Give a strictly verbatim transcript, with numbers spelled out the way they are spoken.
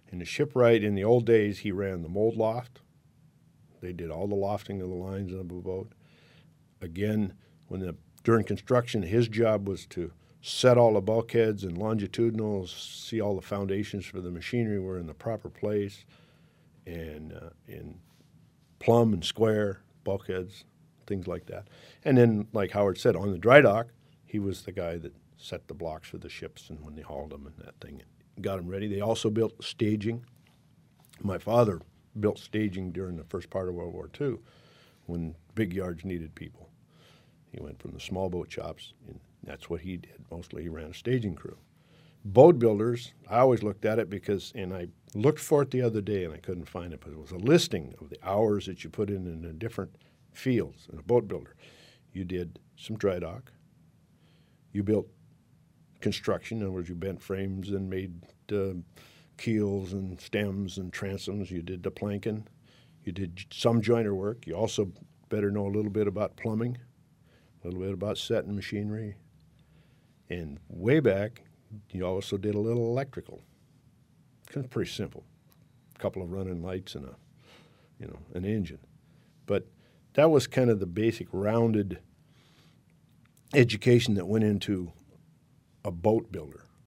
And the shipwright, in the old days, he ran the mold loft. They did all the lofting of the lines of a boat. Again, when the during construction, his job was to set all the bulkheads and longitudinals, see all the foundations for the machinery were in the proper place, and uh, in plumb and square bulkheads, things like that. And then, like Howard said, on the dry dock, he was the guy that set the blocks for the ships and when they hauled them and that thing, and got them ready. They also built staging. My father built staging during the first part of World War Two when big yards needed people. He went from the small boat shops, and that's what he did. Mostly he ran a staging crew. Boat builders, I always looked at it because, and I looked for it the other day and I couldn't find it, but it was a listing of the hours that you put in in the different fields in a boat builder. You did some dry dock. You built construction, in other words, you bent frames and made uh, keels and stems and transoms. You did the planking. You did some joiner work. You also better know a little bit about plumbing, a little bit about setting machinery. And way back, you also did a little electrical. It's pretty simple. A couple of running lights and a, you know, an engine. But that was kind of the basic rounded education that went into a boat builder.